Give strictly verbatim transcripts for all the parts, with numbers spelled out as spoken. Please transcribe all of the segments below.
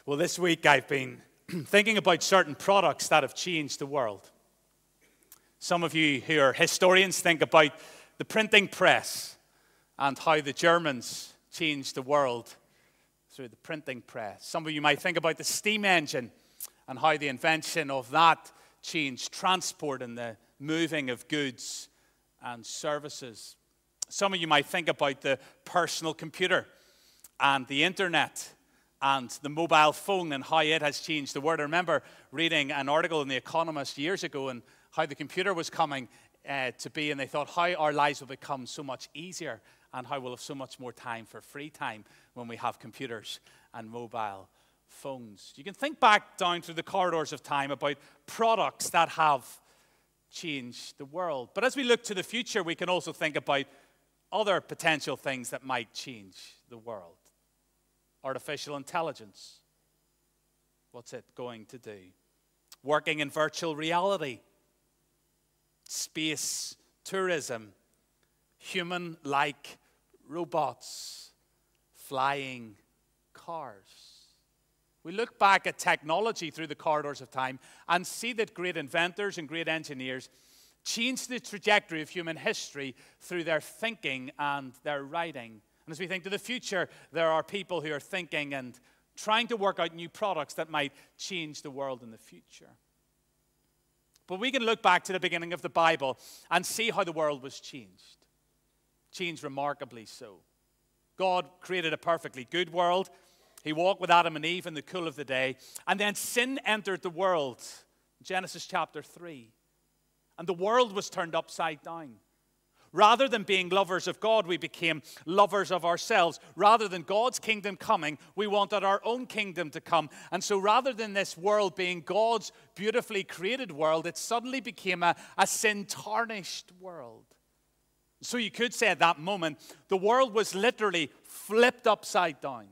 Well, this week I've been thinking about certain products that have changed the world. Some of you who are historians think about the printing press and how the Germans changed the world through the printing press. Some of you might think about the steam engine and how the invention of that changed transport and the moving of goods and services. Some of you might think about the personal computer and the internet and the mobile phone and how it has changed the world. I remember reading an article in The Economist years ago and how the computer was coming uh, to be, and they thought how our lives will become so much easier and how we'll have so much more time for free time when we have computers and mobile phones. You can think back down through the corridors of time about products that have changed the world. But as we look to the future, we can also think about other potential things that might change the world. Artificial intelligence. What's it going to do? Working in virtual reality. Space tourism. Human-like robots. Flying cars. We look back at technology through the corridors of time and see that great inventors and great engineers changed the trajectory of human history through their thinking and their writing. And as we think to the future, there are people who are thinking and trying to work out new products that might change the world in the future. But we can look back to the beginning of the Bible and see how the world was changed. Changed remarkably so. God created a perfectly good world. He walked with Adam and Eve in the cool of the day. And then sin entered the world. Genesis chapter three. And the world was turned upside down. Rather than being lovers of God, we became lovers of ourselves. Rather than God's kingdom coming, we wanted our own kingdom to come. And so rather than this world being God's beautifully created world, it suddenly became a, a sin-tarnished world. So you could say at that moment, the world was literally flipped upside down.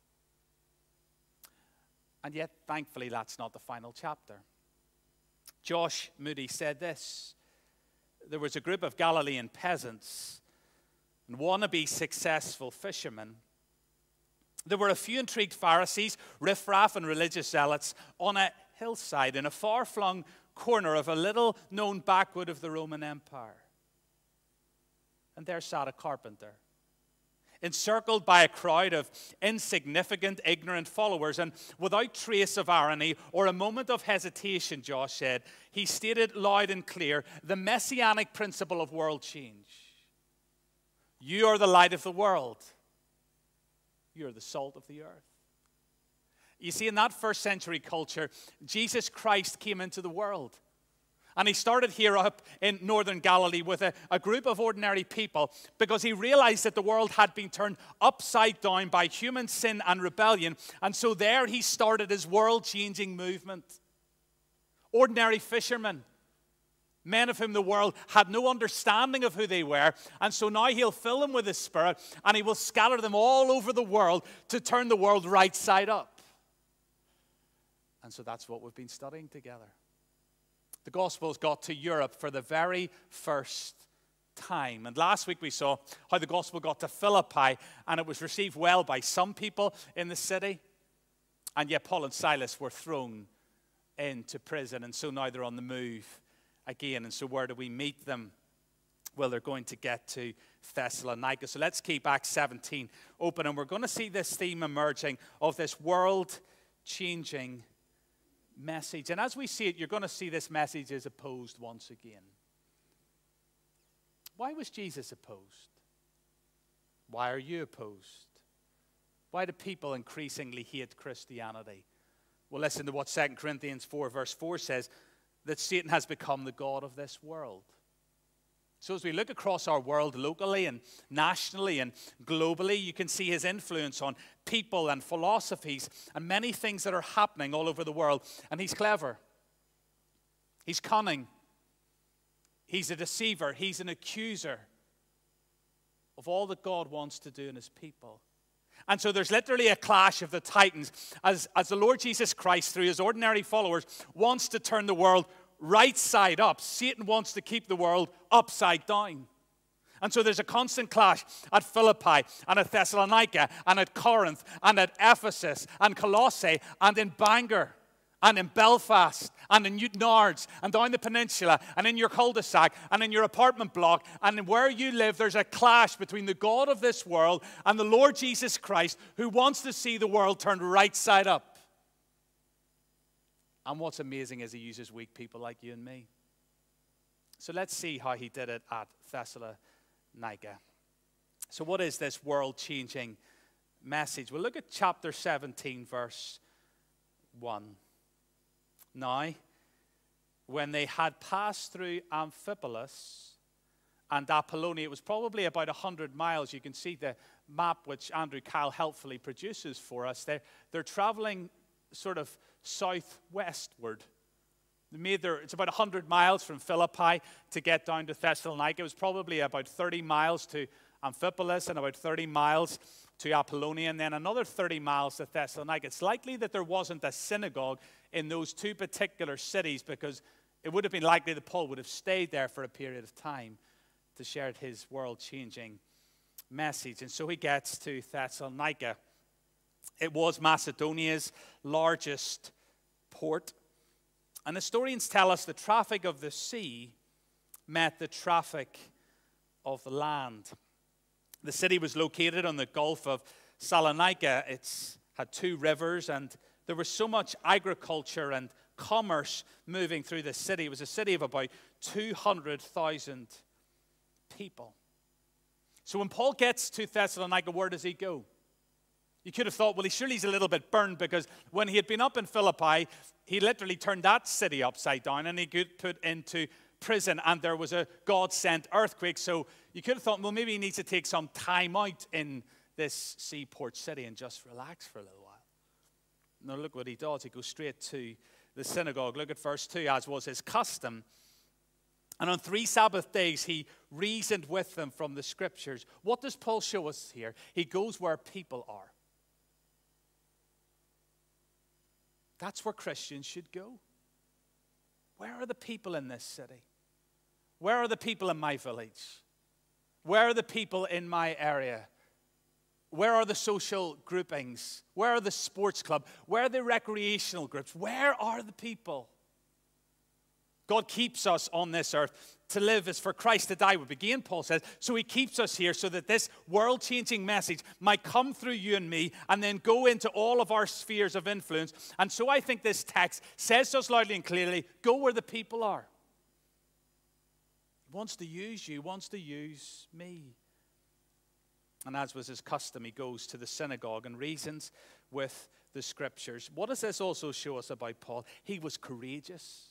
And yet, thankfully, that's not the final chapter. Josh Moody said this: there was a group of Galilean peasants and wannabe successful fishermen. There were a few intrigued Pharisees, riffraff and religious zealots on a hillside in a far-flung corner of a little-known backwood of the Roman Empire. And there sat a carpenter, encircled by a crowd of insignificant, ignorant followers, and without trace of irony or a moment of hesitation, Josh said, he stated loud and clear the messianic principle of world change. You are the light of the world. You are the salt of the earth. You see, in that first century culture, Jesus Christ came into the world. And he started here up in northern Galilee with a, a group of ordinary people because he realized that the world had been turned upside down by human sin and rebellion. And so there he started his world-changing movement. Ordinary fishermen, men of whom the world had no understanding of who they were. And so now he'll fill them with his Spirit and he will scatter them all over the world to turn the world right side up. And so that's what we've been studying together. The Gospels got to Europe for the very first time. And last week we saw how the Gospel got to Philippi, and it was received well by some people in the city. And yet Paul and Silas were thrown into prison, and so now they're on the move again. And so where do we meet them? Well, they're going to get to Thessalonica. So let's keep Acts seventeen open, and we're going to see this theme emerging of this world-changing message. And as we see it, you're going to see this message is opposed once again. Why was Jesus opposed? Why are you opposed? Why do people increasingly hate Christianity? Well, listen to what Second Corinthians four verse four says, that Satan has become the god of this world. So as we look across our world locally and nationally and globally, you can see his influence on people and philosophies and many things that are happening all over the world. And he's clever. He's cunning. He's a deceiver. He's an accuser of all that God wants to do in his people. And so there's literally a clash of the titans as, as the Lord Jesus Christ, through his ordinary followers, wants to turn the world right side up. Satan wants to keep the world upside down. And so there's a constant clash at Philippi and at Thessalonica and at Corinth and at Ephesus and Colossae and in Bangor and in Belfast and in Newtownards and down the peninsula and in your cul-de-sac and in your apartment block and where you live. There's a clash between the God of this world and the Lord Jesus Christ, who wants to see the world turned right side up. And what's amazing is he uses weak people like you and me. So let's see how he did it at Thessalonica. So what is this world-changing message? Well, look at chapter seventeen, verse one. Now, when they had passed through Amphipolis and Apollonia, it was probably about one hundred miles. You can see the map which Andrew Kyle helpfully produces for us. They're, they're traveling sort of southwestward. They made their, it's about one hundred miles from Philippi to get down to Thessalonica. It was probably about thirty miles to Amphipolis and about thirty miles to Apollonia, and then another thirty miles to Thessalonica. It's likely that there wasn't a synagogue in those two particular cities, because it would have been likely that Paul would have stayed there for a period of time to share his world-changing message. And so he gets to Thessalonica. It was Macedonia's largest port. And historians tell us the traffic of the sea met the traffic of the land. The city was located on the Gulf of Salonika. It had two rivers, and there was so much agriculture and commerce moving through the city. It was a city of about two hundred thousand people. So when Paul gets to Thessalonica, where does he go? You could have thought, well, he surely he's a little bit burned, because when he had been up in Philippi, he literally turned that city upside down and he got put into prison, and there was a God-sent earthquake. So you could have thought, well, maybe he needs to take some time out in this seaport city and just relax for a little while. No, look what he does. He goes straight to the synagogue. Look at verse two. As was his custom, and on three Sabbath days he reasoned with them from the scriptures. What does Paul show us here? He goes where people are. That's where Christians should go. Where are the people in this city? Where are the people in my village? Where are the people in my area? Where are the social groupings? Where are the sports club? Where are the recreational groups? Where are the people? God keeps us on this earth. To live is for Christ, to die would be gain, Paul says. So he keeps us here so that this world-changing message might come through you and me and then go into all of our spheres of influence. And so I think this text says to us loudly and clearly, go where the people are. He wants to use you, wants to use me. And as was his custom, he goes to the synagogue and reasons with the scriptures. What does this also show us about Paul? He was courageous.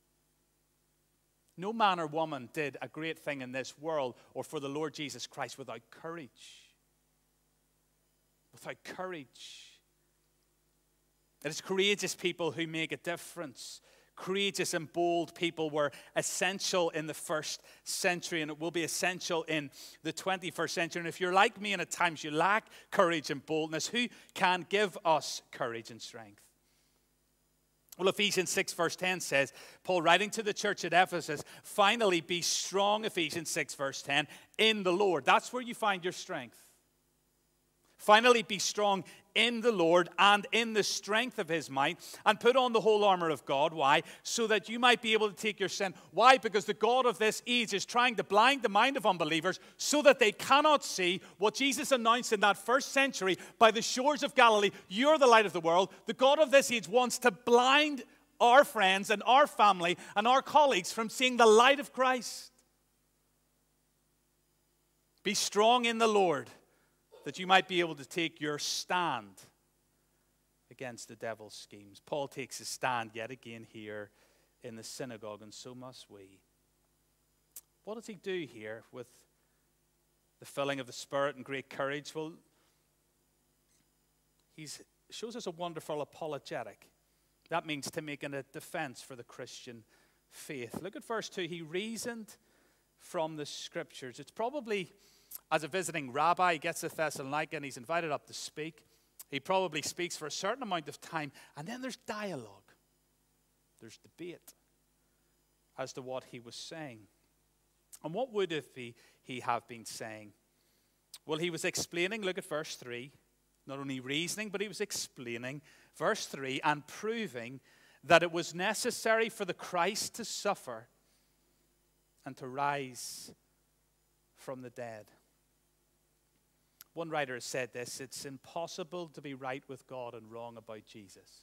No man or woman did a great thing in this world or for the Lord Jesus Christ without courage. Without courage. It is courageous people who make a difference. Courageous and bold people were essential in the first century, and it will be essential in the twenty-first century. And if you're like me and at times you lack courage and boldness, who can give us courage and strength? Well, Ephesians six verse ten says, Paul writing to the church at Ephesus, finally be strong, Ephesians six verse ten, in the Lord. That's where you find your strength. Finally be strong in the Lord and in the strength of his might, and put on the whole armor of God. Why? So that you might be able to take your sin. Why? Because the God of this age is trying to blind the mind of unbelievers so that they cannot see what Jesus announced in that first century by the shores of Galilee. You're the light of the world. The God of this age wants to blind our friends and our family and our colleagues from seeing the light of Christ. Be strong in the Lord, that you might be able to take your stand against the devil's schemes. Paul takes his stand yet again here in the synagogue, and so must we. What does he do here with the filling of the Spirit and great courage? Well, he shows us a wonderful apologetic. That means to make a defense for the Christian faith. Look at verse two. He reasoned from the scriptures. It's probably as a visiting rabbi, he gets to Thessalonica and he's invited up to speak. He probably speaks for a certain amount of time, and then there's dialogue. There's debate as to what he was saying. And what would if he, he have been saying? Well, he was explaining, look at verse three, not only reasoning, but he was explaining, verse three, and proving that it was necessary for the Christ to suffer and to rise from the dead. One writer has said this: it's impossible to be right with God and wrong about Jesus.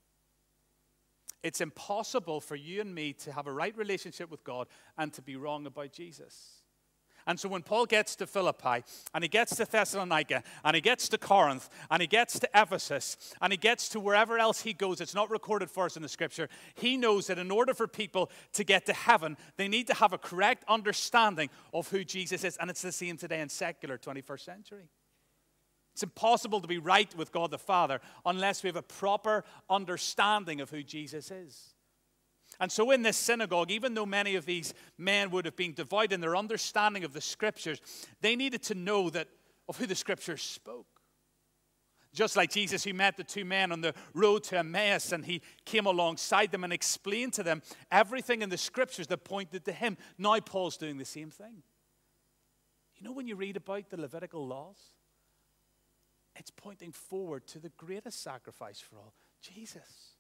It's impossible for you and me to have a right relationship with God and to be wrong about Jesus. And so when Paul gets to Philippi, and he gets to Thessalonica, and he gets to Corinth, and he gets to Ephesus, and he gets to wherever else he goes, it's not recorded for us in the scripture, he knows that in order for people to get to heaven, they need to have a correct understanding of who Jesus is. And it's the same today in secular twenty-first century. It's impossible to be right with God the Father unless we have a proper understanding of who Jesus is. And so in this synagogue, even though many of these men would have been devout in their understanding of the Scriptures, they needed to know that of who the Scriptures spoke. Just like Jesus, who met the two men on the road to Emmaus, and he came alongside them and explained to them everything in the Scriptures that pointed to him. Now Paul's doing the same thing. You know, when you read about the Levitical laws, it's pointing forward to the greatest sacrifice for all, Jesus.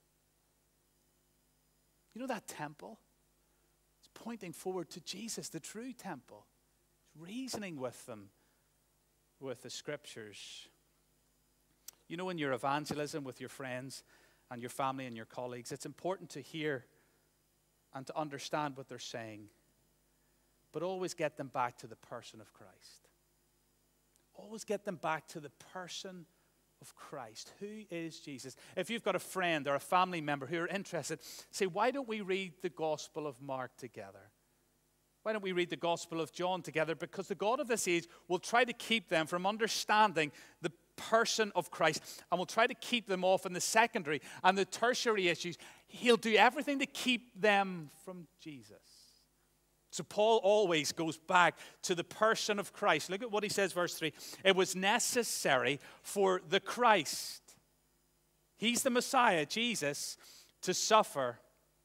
You know that temple? It's pointing forward to Jesus, the true temple. It's reasoning with them, with the Scriptures. You know, in your evangelism with your friends and your family and your colleagues, it's important to hear and to understand what they're saying, but always get them back to the person of Christ. Always get them back to the person of Christ. Who is Jesus? If you've got a friend or a family member who are interested, say, why don't we read the Gospel of Mark together? Why don't we read the Gospel of John together? Because the God of this age will try to keep them from understanding the person of Christ, and will try to keep them off in the secondary and the tertiary issues. He'll do everything to keep them from Jesus. So Paul always goes back to the person of Christ. Look at what he says, verse three. It was necessary for the Christ, he's the Messiah, Jesus, to suffer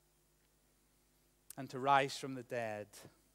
and to rise from the dead.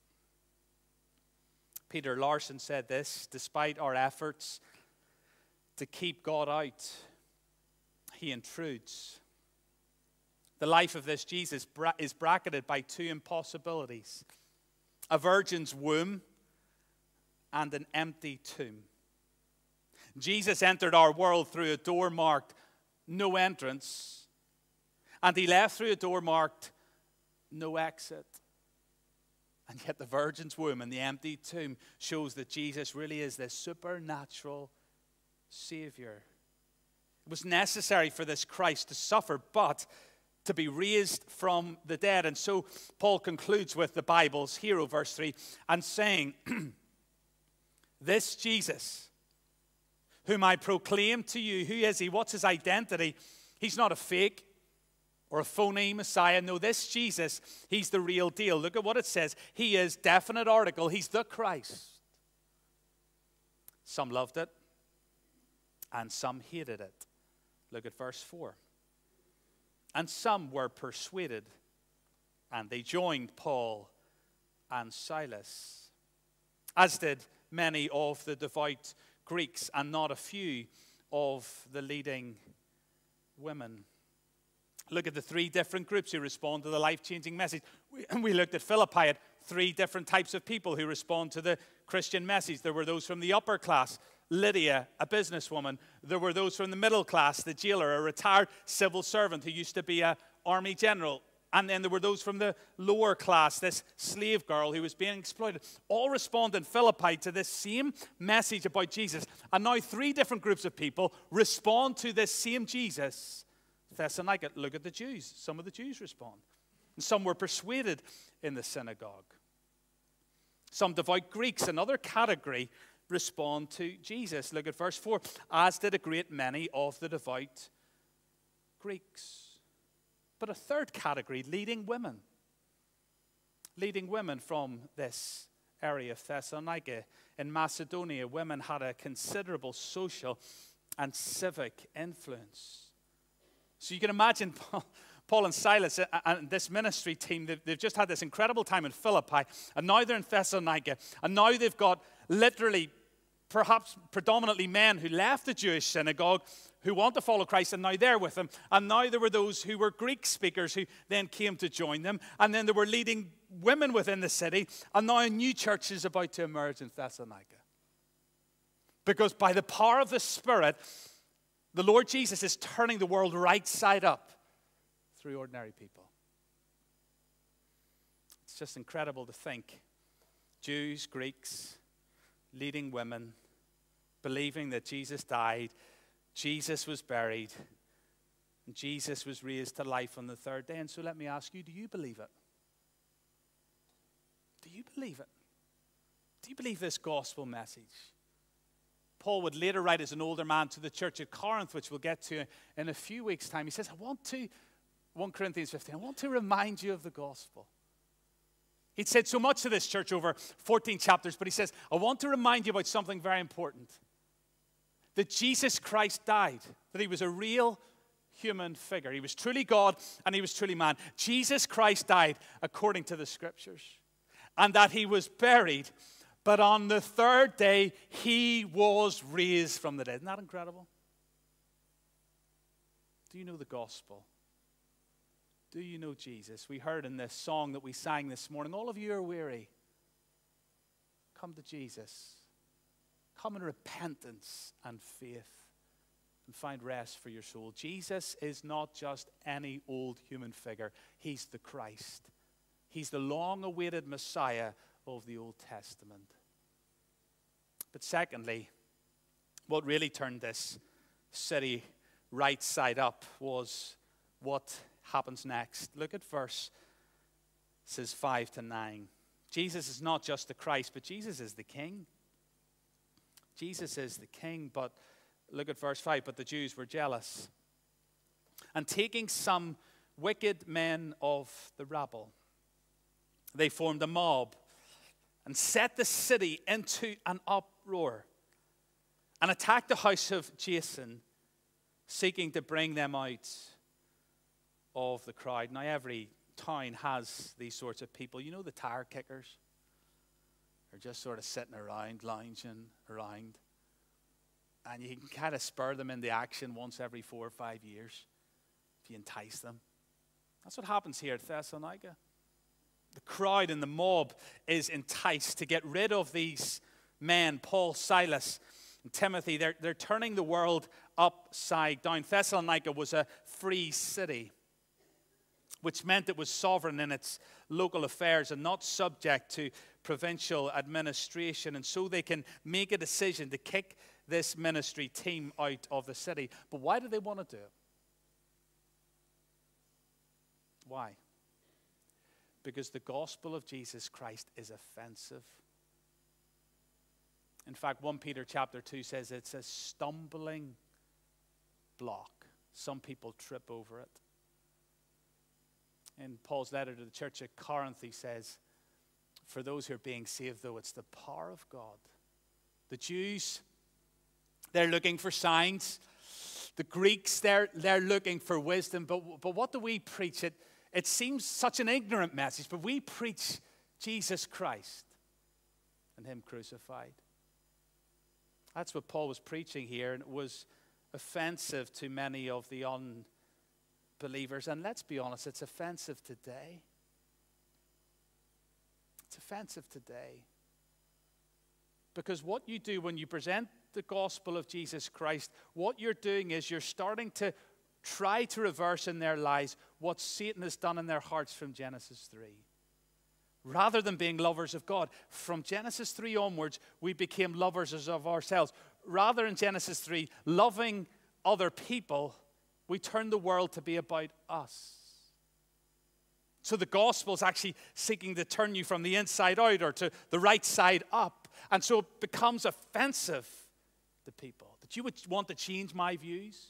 Peter Larson said this: despite our efforts to keep God out, he intrudes. The life of this Jesus is bracketed by two impossibilities: a virgin's womb and an empty tomb. Jesus entered our world through a door marked no entrance, and he left through a door marked no exit. And yet the virgin's womb and the empty tomb shows that Jesus really is this supernatural Savior. It was necessary for this Christ to suffer, but to be raised from the dead. And so Paul concludes with the Bible's hero, verse three, and saying, this Jesus, whom I proclaim to you, who is he? What's his identity? He's not a fake or a phony Messiah. No, this Jesus, he's the real deal. Look at what it says. He is, definite article, he's the Christ. Some loved it and some hated it. Look at verse four. And some were persuaded, and they joined Paul and Silas, as did many of the devout Greeks, and not a few of the leading women. Look at the three different groups who respond to the life-changing message. We, we looked at Philippi, at three different types of people who respond to the Christian message. There were those from the upper class, Lydia, a businesswoman. There were those from the middle class, the jailer, a retired civil servant who used to be an army general. And then there were those from the lower class, this slave girl who was being exploited. All respond in Philippi to this same message about Jesus. And now three different groups of people respond to this same Jesus. Thessalonica, look at the Jews. Some of the Jews respond. And some were persuaded in the synagogue. Some devout Greeks, another category, respond to Jesus. Look at verse four. As did a great many of the devout Greeks. But a third category, leading women. Leading women from this area of Thessalonica. In Macedonia, women had a considerable social and civic influence. So you can imagine Paul, Paul and Silas and this ministry team, they've, they've just had this incredible time in Philippi, and now they're in Thessalonica, and now they've got literally, perhaps predominantly men who left the Jewish synagogue who want to follow Christ, and now they're with them. And now there were those who were Greek speakers who then came to join them, and then there were leading women within the city, and now a new church is about to emerge in Thessalonica. Because by the power of the Spirit, the Lord Jesus is turning the world right side up through ordinary people. It's just incredible to think. Jews, Greeks, leading women, believing that Jesus died, Jesus was buried, and Jesus was raised to life on the third day. And so let me ask you, do you believe it? Do you believe it? Do you believe this gospel message? Paul would later write as an older man to the church at Corinth, which we'll get to in a few weeks' time. He says, I want to, First Corinthians fifteen, I want to remind you of the gospel. He'd said so much to this church over fourteen chapters, but he says, I want to remind you about something very important. That Jesus Christ died, that he was a real human figure. He was truly God and he was truly man. Jesus Christ died according to the scriptures, and that he was buried, but on the third day he was raised from the dead. Isn't that incredible? Do you know the gospel? Do you know Jesus? We heard in this song that we sang this morning, all of you are weary. Come to Jesus. Come in repentance and faith and find rest for your soul. Jesus is not just any old human figure. He's the Christ. He's the long-awaited Messiah of the Old Testament. But secondly, what really turned this city right side up was what happens next. Look at verse says five to nine. Jesus is not just the Christ, but Jesus is the King. Jesus is the King, but look at verse five. But the Jews were jealous, and taking some wicked men of the rabble, they formed a mob and set the city into an uproar and attacked the house of Jason, seeking to bring them out of the crowd. Now, every town has these sorts of people. You know, the tire kickers? They're just sort of sitting around, lounging around. And you can kind of spur them into action once every four or five years if you entice them. That's what happens here at Thessalonica. The crowd and the mob is enticed to get rid of these men, Paul, Silas, and Timothy. They're, they're turning the world upside down. Thessalonica was a free city, which meant it was sovereign in its local affairs and not subject to provincial administration. And so they can make a decision to kick this ministry team out of the city. But why do they want to do it? Why? Because the gospel of Jesus Christ is offensive. In fact, First Peter chapter two says it's a stumbling block. Some people trip over it. In Paul's letter to the church at Corinth, he says, for those who are being saved, though, it's the power of God. The Jews, they're looking for signs. The Greeks, they're, they're looking for wisdom. But, but what do we preach? It, it seems such an ignorant message, but we preach Jesus Christ and him crucified. That's what Paul was preaching here, and it was offensive to many of the unbelievers. And let's be honest, it's offensive today. It's offensive today. Because what you do when you present the gospel of Jesus Christ, what you're doing is you're starting to try to reverse in their lives what Satan has done in their hearts from Genesis three. Rather than being lovers of God, from Genesis three onwards, we became lovers of ourselves. Rather in Genesis three, loving other people, we turned the world to be about us. So the gospel is actually seeking to turn you from the inside out or to the right side up. And so it becomes offensive to people that you would want to change my views.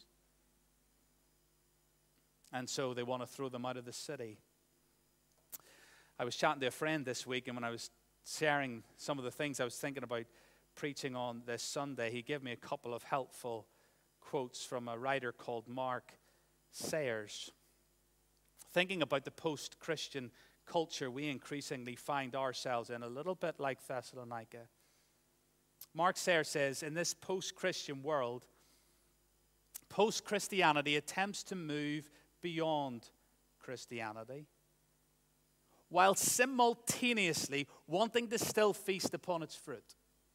And so they want to throw them out of the city. I was chatting to a friend this week, and when I was sharing some of the things I was thinking about preaching on this Sunday, he gave me a couple of helpful quotes from a writer called Mark Sayers. thinking about the post-Christian culture we increasingly find ourselves in, a little bit like Thessalonica. Mark Sayre says, in this post-Christian world, post-Christianity attempts to move beyond Christianity, while simultaneously wanting to still feast upon its fruit.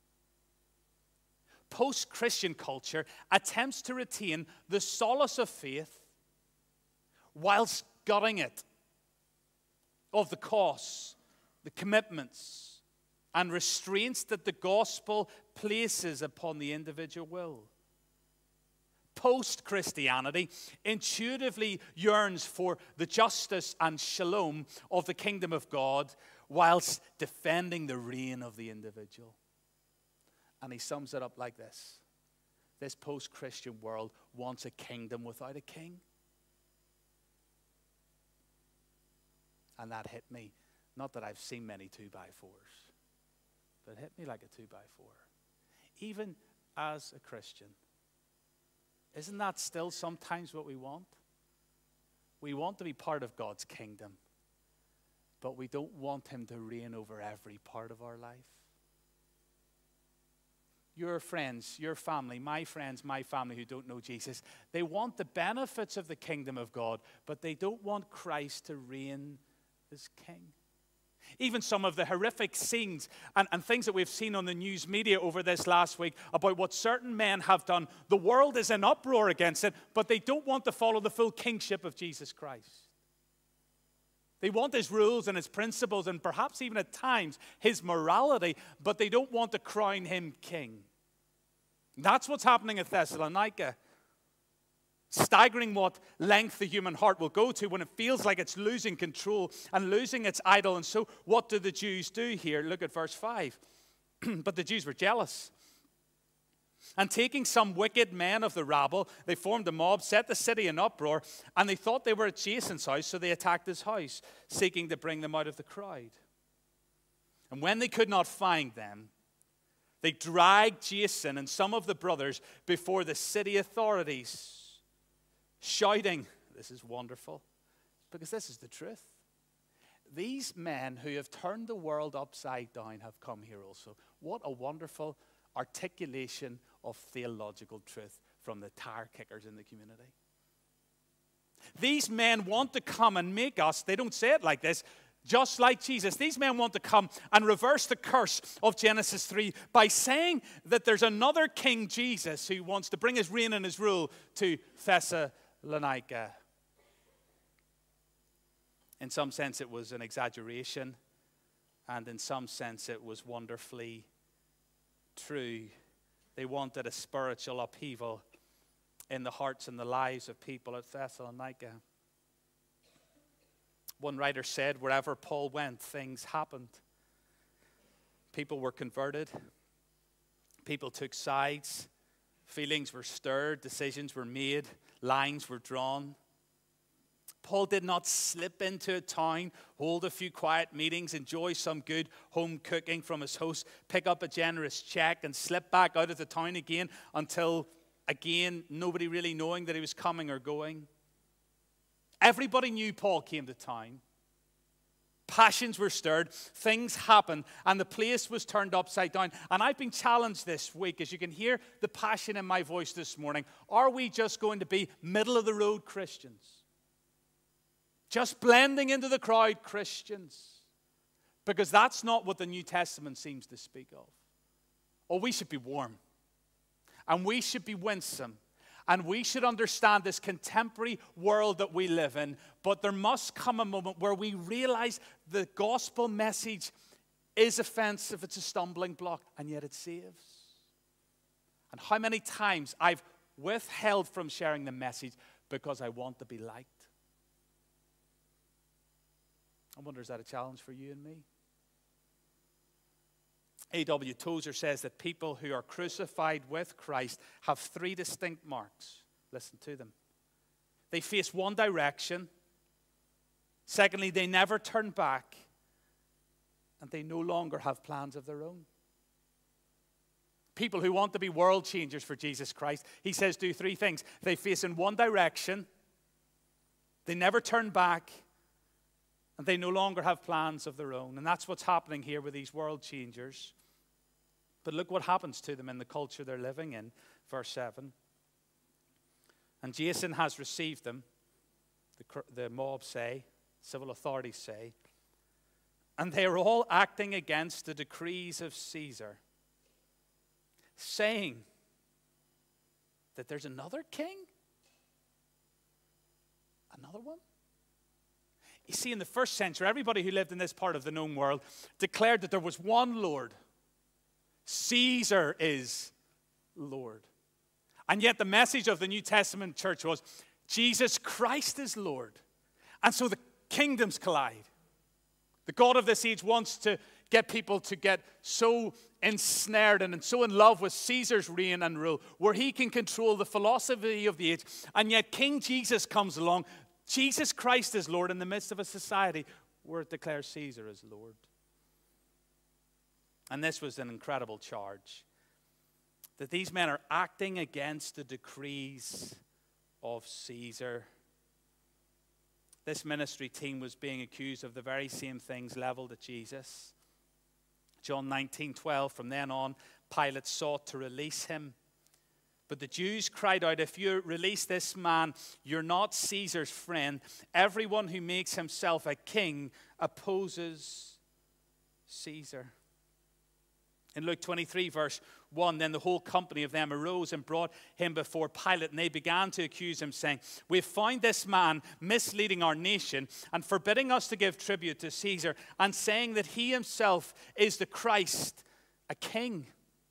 Post-Christian culture attempts to retain the solace of faith whilst gutting it of the costs, the commitments, and restraints that the gospel places upon the individual will. Post-Christianity intuitively yearns for the justice and shalom of the kingdom of God whilst defending the reign of the individual. And he sums it up like this. This post-Christian world wants a kingdom without a king. And that hit me. Not that I've seen many two-by-fours, but it hit me like a two-by-four. Even as a Christian, isn't that still sometimes what we want? We want to be part of God's kingdom, but we don't want him to reign over every part of our life. Your friends, your family, my friends, my family who don't know Jesus, they want the benefits of the kingdom of God, but they don't want Christ to reign as king. Even some of the horrific scenes and, and things that we've seen on the news media over this last week about what certain men have done, the world is in uproar against it, but they don't want to follow the full kingship of Jesus Christ. They want his rules and his principles and perhaps even at times his morality, but they don't want to crown him king. That's what's happening at Thessalonica. Staggering what length the human heart will go to when it feels like it's losing control and losing its idol. And so what do the Jews do here? Look at verse five. But the Jews were jealous. And taking some wicked men of the rabble, they formed a mob, set the city in uproar, and they thought they were at Jason's house, so they attacked his house, seeking to bring them out of the crowd. And when they could not find them, they dragged Jason and some of the brothers before the city authorities, shouting, this is wonderful, because this is the truth. These men who have turned the world upside down have come here also. What a wonderful articulation of theological truth from the tire kickers in the community. These men want to come and make us, they don't say it like this, just like Jesus. These men want to come and reverse the curse of Genesis three by saying that there's another King Jesus who wants to bring his reign and his rule to Thessalonica. In some sense, it was an exaggeration, and in some sense, it was wonderfully true. They wanted a spiritual upheaval in the hearts and the lives of people at Thessalonica. One writer said, wherever Paul went, things happened. People were converted. People took sides. Feelings were stirred. Decisions were made. Lines were drawn. Paul did not slip into a town, hold a few quiet meetings, enjoy some good home cooking from his host, pick up a generous check, and slip back out of the town again until, again, nobody really knowing that he was coming or going. Everybody knew Paul came to town. Passions were stirred, things happened, and the place was turned upside down. And I've been challenged this week, as you can hear the passion in my voice this morning. Are we just going to be middle-of-the-road Christians? Just blending into the crowd Christians? Because that's not what the New Testament seems to speak of. Oh, we should be warm. And we should be winsome. And we should understand this contemporary world that we live in. But there must come a moment where we realize the gospel message is offensive, it's a stumbling block, and yet it saves. And how many times I've withheld from sharing the message because I want to be liked. I wonder, is that a challenge for you and me? A W Tozer says that people who are crucified with Christ have three distinct marks. Listen to them. They face one direction. Secondly, they never turn back. And they no longer have plans of their own. People who want to be world changers for Jesus Christ, he says, do three things. They face in one direction. They never turn back. And they no longer have plans of their own. And that's what's happening here with these world changers. But look what happens to them in the culture they're living in. Verse seven. And Jason has received them, the, the mob say, civil authorities say, and they are all acting against the decrees of Caesar, saying that there's another king? Another one? You see, in the first century, everybody who lived in this part of the known world declared that there was one Lord. Caesar is Lord. And yet the message of the New Testament church was, Jesus Christ is Lord. And so the kingdoms collide. The God of this age wants to get people to get so ensnared and so in love with Caesar's reign and rule, where he can control the philosophy of the age. And yet King Jesus comes along. Jesus Christ is Lord in the midst of a society where it declares Caesar as Lord. And this was an incredible charge, that these men are acting against the decrees of Caesar. This ministry team was being accused of the very same things leveled at Jesus. John nineteen twelve, from then on, Pilate sought to release him. But the Jews cried out, if you release this man, you're not Caesar's friend. Everyone who makes himself a king opposes Caesar. In Luke twenty-three, verse one, then the whole company of them arose and brought him before Pilate, and they began to accuse him, saying, we've found this man misleading our nation and forbidding us to give tribute to Caesar, and saying that he himself is the Christ, a king.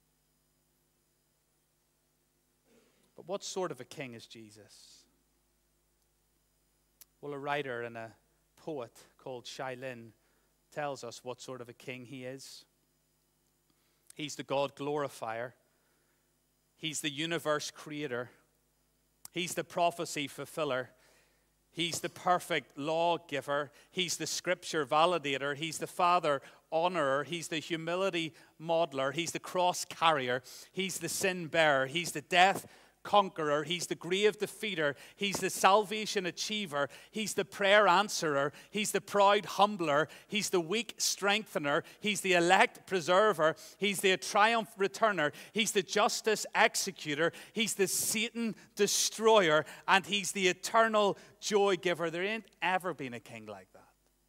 But what sort of a king is Jesus? Well, a writer and a poet called Shai Linne tells us what sort of a king he is. He's the God glorifier. He's the universe creator. He's the prophecy fulfiller. He's the perfect lawgiver. He's the scripture validator. He's the father honorer. He's the humility modeler. He's the cross carrier. He's the sin bearer. He's the death conqueror. He's the grave defeater. He's the salvation achiever. He's the prayer answerer. He's the proud humbler. He's the weak strengthener. He's the elect preserver. He's the triumph returner. He's the justice executor. He's the Satan destroyer. And he's the eternal joy giver. There ain't ever been a king like that.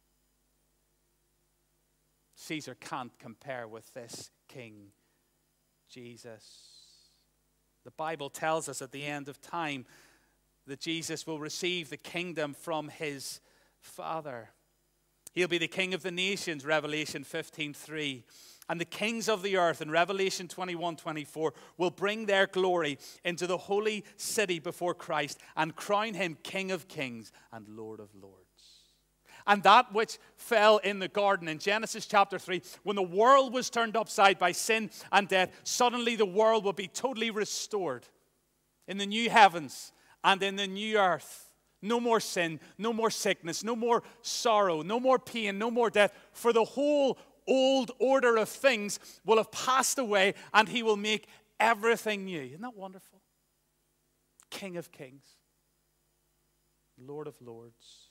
Caesar can't compare with this King Jesus. The Bible tells us at the end of time that Jesus will receive the kingdom from his Father. He'll be the King of the nations, Revelation fifteen three. And the kings of the earth, in Revelation twenty-one twenty-four, will bring their glory into the holy city before Christ and crown him King of kings and Lord of lords. And that which fell in the garden in Genesis chapter three, when the world was turned upside by sin and death, suddenly the world will be totally restored in the new heavens and in the new earth. No more sin, no more sickness, no more sorrow, no more pain, no more death. For the whole old order of things will have passed away, and he will make everything new. Isn't that wonderful? King of kings, Lord of lords.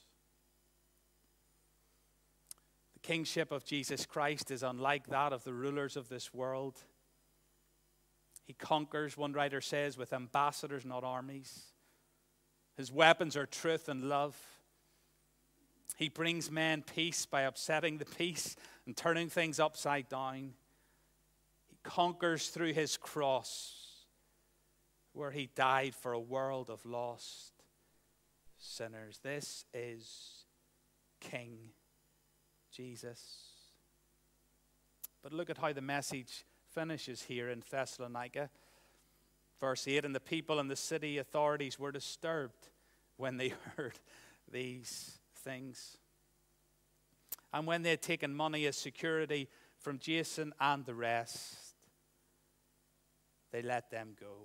Kingship of Jesus Christ is unlike that of the rulers of this world. He conquers, one writer says, with ambassadors, not armies. His weapons are truth and love. He brings men peace by upsetting the peace and turning things upside down. He conquers through his cross, where he died for a world of lost sinners. This is King Jesus. But look at how the message finishes here in Thessalonica. Verse eight, and the people and the city authorities were disturbed when they heard these things. And when they had taken money as security from Jason and the rest, they let them go.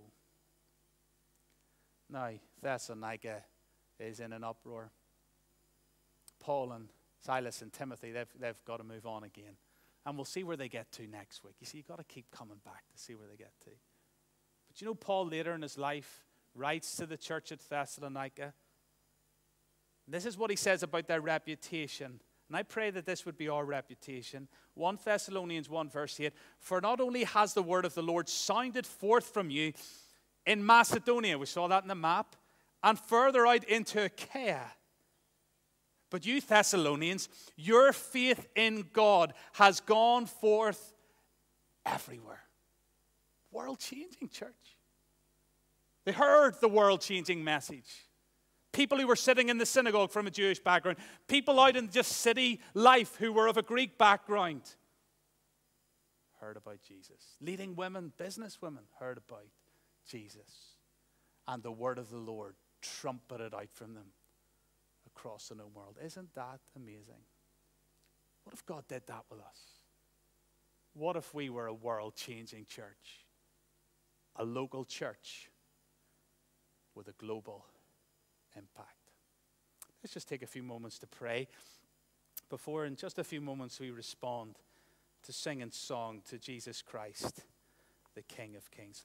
Now, Thessalonica is in an uproar. Paul and Silas and Timothy, they've, they've got to move on again. And we'll see where they get to next week. You see, you've got to keep coming back to see where they get to. But you know, Paul later in his life writes to the church at Thessalonica. This is what he says about their reputation And I pray that this would be our reputation. First Thessalonians one verse eight, for not only has the word of the Lord sounded forth from you in Macedonia, we saw that in the map, and further out into Achaia, but you Thessalonians, your faith in God has gone forth everywhere. World-changing church. They heard the world-changing message. People who were sitting in the synagogue from a Jewish background. People out in just city life who were of a Greek background. Heard about Jesus. Leading women, business women, heard about Jesus. And the word of the Lord trumpeted out from them across the known world. Isn't that amazing? What if God did that with us? What if we were a world-changing church? A local church with a global impact. Let's just take a few moments to pray before in just a few moments we respond to singing song to Jesus Christ, the King of Kings.